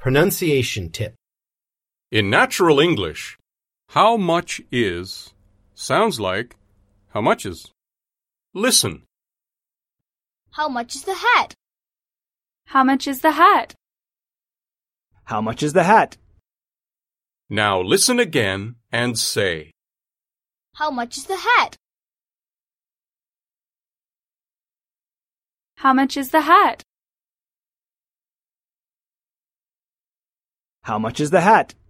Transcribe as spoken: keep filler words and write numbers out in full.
Pronunciation tip. In natural English, how much is sounds like how much is. Listen. How much is the hat? How much is the hat? How much is the hat? Now listen again and say. How much is the hat? How much is the hat? How much is the hat?